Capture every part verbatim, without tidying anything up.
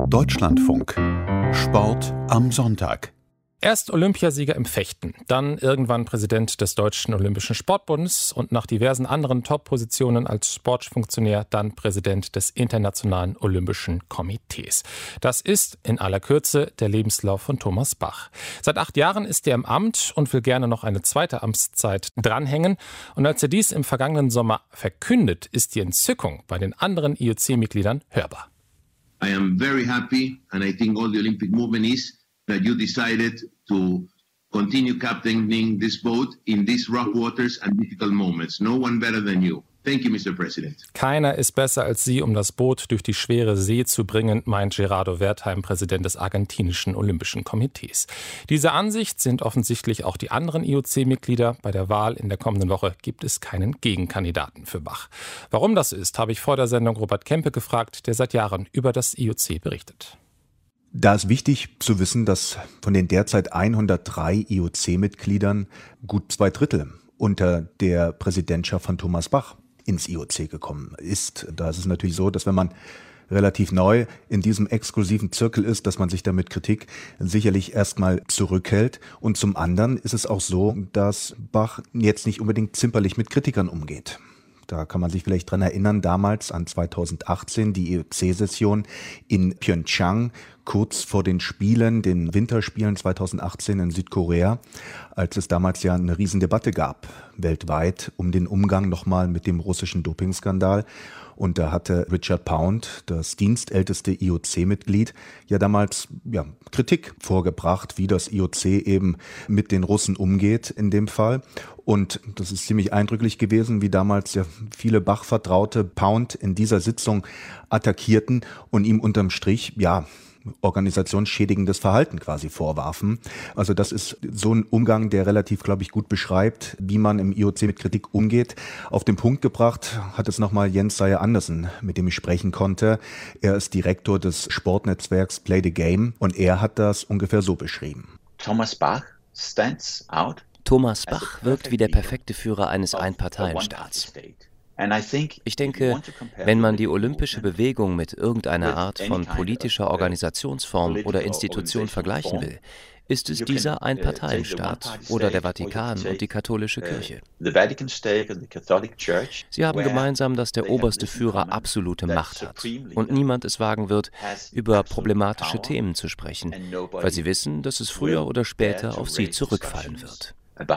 Deutschlandfunk. Sport am Sonntag. Erst Olympiasieger im Fechten, dann irgendwann Präsident des Deutschen Olympischen Sportbundes und nach diversen anderen Top-Positionen als Sportfunktionär dann Präsident des Internationalen Olympischen Komitees. Das ist in aller Kürze der Lebenslauf von Thomas Bach. Seit acht Jahren ist er im Amt und will gerne noch eine zweite Amtszeit dranhängen. Und als er dies im vergangenen Sommer verkündet, ist die Entzückung bei den anderen I O C-Mitgliedern hörbar. I am very happy, and I think all the Olympic movement is, that you decided to continue captaining this boat in these rough waters and difficult moments. No one better than you. Thank you, Mister President. Keiner ist besser als Sie, um das Boot durch die schwere See zu bringen, meint Gerardo Wertheim, Präsident des argentinischen Olympischen Komitees. Diese Ansicht sind offensichtlich auch die anderen I O C-Mitglieder. Bei der Wahl in der kommenden Woche gibt es keinen Gegenkandidaten für Bach. Warum das ist, habe ich vor der Sendung Robert Kempe gefragt, der seit Jahren über das I O C berichtet. Da ist wichtig zu wissen, dass von den derzeit hundertdrei I O C-Mitgliedern gut zwei Drittel unter der Präsidentschaft von Thomas Bach ins I O C gekommen ist. Da ist es natürlich so, dass wenn man relativ neu in diesem exklusiven Zirkel ist, dass man sich damit Kritik sicherlich erstmal zurückhält. Und zum anderen ist es auch so, dass Bach jetzt nicht unbedingt zimperlich mit Kritikern umgeht. Da kann man sich vielleicht dran erinnern, damals an zweitausendachtzehn, die I O C-Session in Pyeongchang, kurz vor den Spielen, den Winterspielen zweitausendachtzehn in Südkorea, als es damals ja eine Riesendebatte gab, weltweit, um den Umgang nochmal mit dem russischen Dopingskandal. Und da hatte Richard Pound, das dienstälteste I O C-Mitglied, ja damals ja, Kritik vorgebracht, wie das I O C eben mit den Russen umgeht in dem Fall. Und das ist ziemlich eindrücklich gewesen, wie damals ja viele Bach-Vertraute Pound in dieser Sitzung attackierten und ihm unterm Strich, ja, organisationsschädigendes Verhalten quasi vorwarfen. Also das ist so ein Umgang, der relativ, glaube ich, gut beschreibt, wie man im I O C mit Kritik umgeht. Auf den Punkt gebracht hat es nochmal Jens Seyer Andersen, mit dem ich sprechen konnte. Er ist Direktor des Sportnetzwerks Play the Game und er hat das ungefähr so beschrieben. Thomas Bach stands out. Thomas Bach wirkt wie der perfekte Führer eines Einparteienstaats. Ich denke, wenn man die olympische Bewegung mit irgendeiner Art von politischer Organisationsform oder Institution vergleichen will, ist es dieser Einparteienstaat oder der Vatikan und die katholische Kirche. Sie haben gemeinsam, dass der oberste Führer absolute Macht hat und niemand es wagen wird, über problematische Themen zu sprechen, weil sie wissen, dass es früher oder später auf sie zurückfallen wird.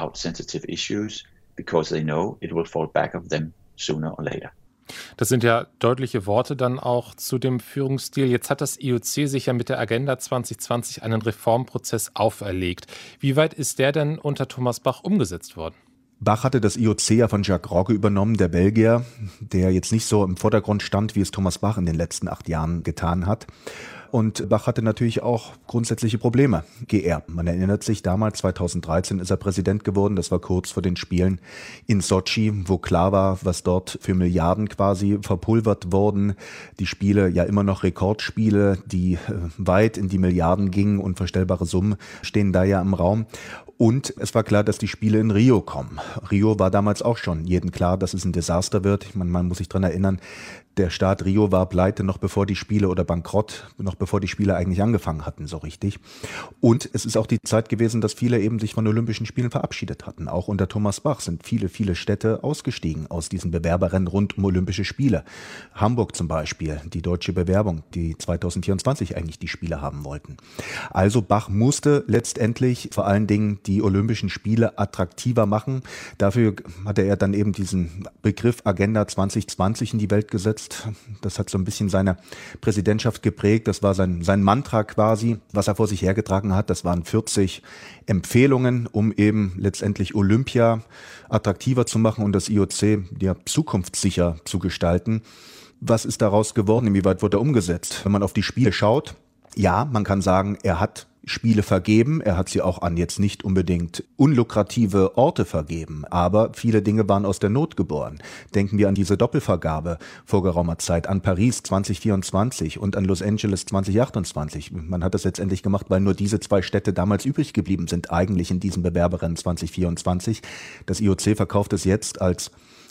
Sooner or later. Das sind ja deutliche Worte dann auch zu dem Führungsstil. Jetzt hat das I O C sich ja mit der Agenda zwanzig zwanzig einen Reformprozess auferlegt. Wie weit ist der denn unter Thomas Bach umgesetzt worden? Bach hatte das I O C ja von Jacques Rogge übernommen, der Belgier, der jetzt nicht so im Vordergrund stand, wie es Thomas Bach in den letzten acht Jahren getan hat. Und Bach hatte natürlich auch grundsätzliche Probleme geerbt. Man erinnert sich, damals, zweitausenddreizehn, ist er Präsident geworden. Das war kurz vor den Spielen in Sotschi, wo klar war, was dort für Milliarden quasi verpulvert wurden. Die Spiele, ja immer noch Rekordspiele, die weit in die Milliarden gingen. Unvorstellbare Summen stehen da ja im Raum. Und es war klar, dass die Spiele in Rio kommen. Rio war damals auch schon jedem klar, dass es ein Desaster wird. Ich meine, man muss sich dran erinnern, der Staat Rio war pleite noch bevor die Spiele oder bankrott, noch bevor die Spiele eigentlich angefangen hatten, so richtig. Und es ist auch die Zeit gewesen, dass viele eben sich von Olympischen Spielen verabschiedet hatten. Auch unter Thomas Bach sind viele, viele Städte ausgestiegen aus diesen Bewerberrennen rund um Olympische Spiele. Hamburg zum Beispiel, die deutsche Bewerbung, die zweitausendvierundzwanzig eigentlich die Spiele haben wollten. Also Bach musste letztendlich vor allen Dingen die Olympischen Spiele attraktiver machen. Dafür hatte er dann eben diesen Begriff Agenda zwanzig zwanzig in die Welt gesetzt. Das hat so ein bisschen seine Präsidentschaft geprägt. Das war sein, sein Mantra quasi, was er vor sich hergetragen hat. Das waren vierzig Empfehlungen, um eben letztendlich Olympia attraktiver zu machen und das I O C ja zukunftssicher zu gestalten. Was ist daraus geworden? Inwieweit wurde er umgesetzt? Wenn man auf die Spiele schaut, ja, man kann sagen, er hat Spiele vergeben. Er hat sie auch an jetzt nicht unbedingt unlukrative Orte vergeben, aber viele Dinge waren aus der Not geboren. Denken wir an diese Doppelvergabe vor geraumer Zeit, an Paris zwanzig vierundzwanzig und an Los Angeles zwanzig achtundzwanzig. Man hat das letztendlich gemacht, weil nur diese zwei Städte damals übrig geblieben sind, eigentlich in diesem Bewerberrennen zwanzig vierundzwanzig. Das I O C verkauft es jetzt als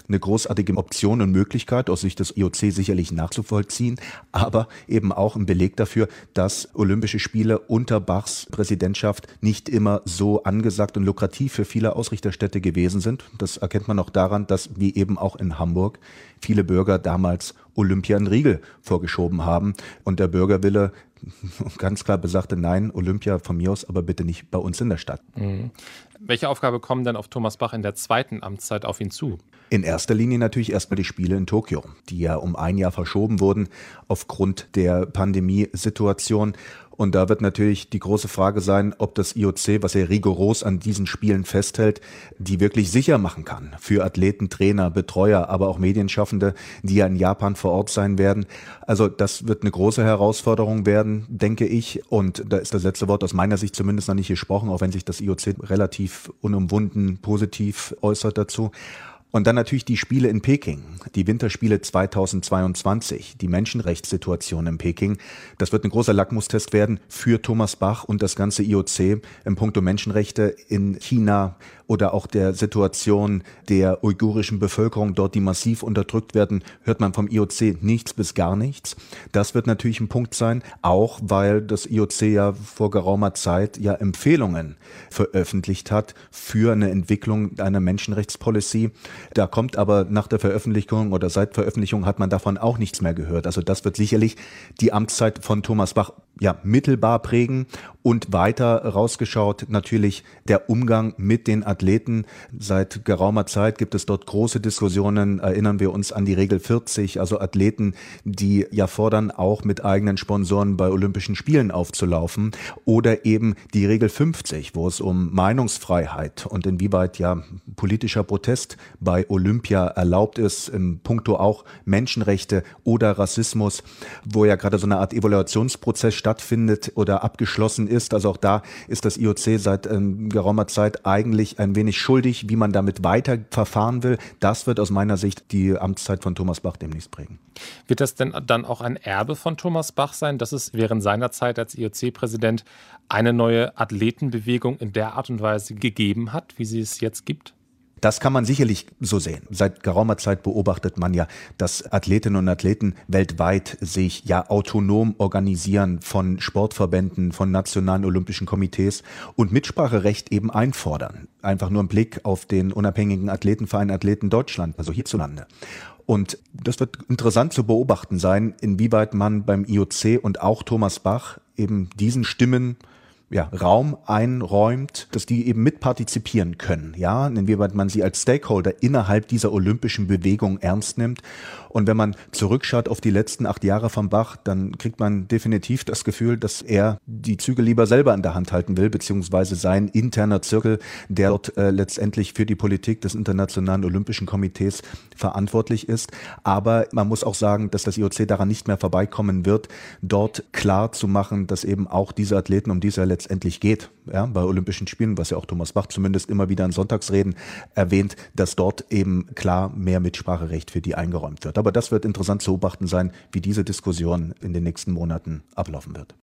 eine großartige Option und Möglichkeit, aus Sicht des I O C sicherlich nachzuvollziehen, aber eben auch ein Beleg dafür, dass Olympische Spiele unter Bachs Präsidentschaft nicht immer so angesagt und lukrativ für viele Ausrichterstädte gewesen sind. Das erkennt man auch daran, dass, wie eben auch in Hamburg, viele Bürger damals Olympia einen Riegel vorgeschoben haben und der Bürgerwille ganz klar besagte, nein, Olympia von mir aus, aber bitte nicht bei uns in der Stadt. Mhm. Welche Aufgabe kommen denn auf Thomas Bach in der zweiten Amtszeit auf ihn zu? In erster Linie natürlich erstmal die Spiele in Tokio, die ja um ein Jahr verschoben wurden aufgrund der Pandemiesituation. Und da wird natürlich die große Frage sein, ob das I O C, was ja rigoros an diesen Spielen festhält, die wirklich sicher machen kann für Athleten, Trainer, Betreuer, aber auch Medienschaffende, die ja in Japan vor Ort sein werden. Also das wird eine große Herausforderung werden, denke ich. Und da ist das letzte Wort aus meiner Sicht zumindest noch nicht gesprochen, auch wenn sich das I O C relativ unumwunden positiv äußert dazu. Und dann natürlich die Spiele in Peking, die Winterspiele zweitausendzweiundzwanzig, die Menschenrechtssituation in Peking. Das wird ein großer Lackmustest werden für Thomas Bach und das ganze I O C im Puncto Menschenrechte in China oder auch der Situation der uigurischen Bevölkerung dort, die massiv unterdrückt werden, hört man vom I O C nichts bis gar nichts. Das wird natürlich ein Punkt sein, auch weil das I O C ja vor geraumer Zeit ja Empfehlungen veröffentlicht hat für eine Entwicklung einer Menschenrechtspolicy. Da kommt aber nach der Veröffentlichung oder seit Veröffentlichung hat man davon auch nichts mehr gehört. Also das wird sicherlich die Amtszeit von Thomas Bach ja mittelbar prägen und weiter rausgeschaut natürlich der Umgang mit den Athleten. Seit geraumer Zeit gibt es dort große Diskussionen. Erinnern wir uns an die Regel vierzig, also Athleten, die ja fordern, auch mit eigenen Sponsoren bei Olympischen Spielen aufzulaufen, oder eben die Regel fünfzig, wo es um Meinungsfreiheit und inwieweit ja politischer Protest bei Olympia erlaubt ist, im Punkto auch Menschenrechte oder Rassismus, wo ja gerade so eine Art Evaluationsprozess stattfindet oder abgeschlossen ist. Also auch da ist das I O C seit ähm, geraumer Zeit eigentlich ein wenig schuldig, wie man damit weiter verfahren will. Das wird aus meiner Sicht die Amtszeit von Thomas Bach demnächst prägen. Wird das denn dann auch ein Erbe von Thomas Bach sein, dass es während seiner Zeit als I O C-Präsident eine neue Athletenbewegung in der Art und Weise gegeben hat, wie sie es jetzt gibt? Das kann man sicherlich so sehen. Seit geraumer Zeit beobachtet man ja, dass Athletinnen und Athleten weltweit sich ja autonom organisieren von Sportverbänden, von nationalen olympischen Komitees und Mitspracherecht eben einfordern. Einfach nur ein Blick auf den unabhängigen Athletenverein Athleten Deutschland, also hierzulande. Und das wird interessant zu beobachten sein, inwieweit man beim I O C und auch Thomas Bach eben diesen Stimmen ja, Raum einräumt, dass die eben mitpartizipieren können, ja, inwieweit man sie als Stakeholder innerhalb dieser olympischen Bewegung ernst nimmt. Und wenn man zurückschaut auf die letzten acht Jahre von Bach, dann kriegt man definitiv das Gefühl, dass er die Züge lieber selber in der Hand halten will, beziehungsweise sein interner Zirkel, der dort äh, letztendlich für die Politik des Internationalen Olympischen Komitees verantwortlich ist. Aber man muss auch sagen, dass das I O C daran nicht mehr vorbeikommen wird, dort klar zu machen, dass eben auch diese Athleten, um die es ja letztendlich geht, ja, bei Olympischen Spielen, was ja auch Thomas Bach zumindest immer wieder in Sonntagsreden erwähnt, dass dort eben klar mehr Mitspracherecht für die eingeräumt wird. Aber das wird interessant zu beobachten sein, wie diese Diskussion in den nächsten Monaten ablaufen wird.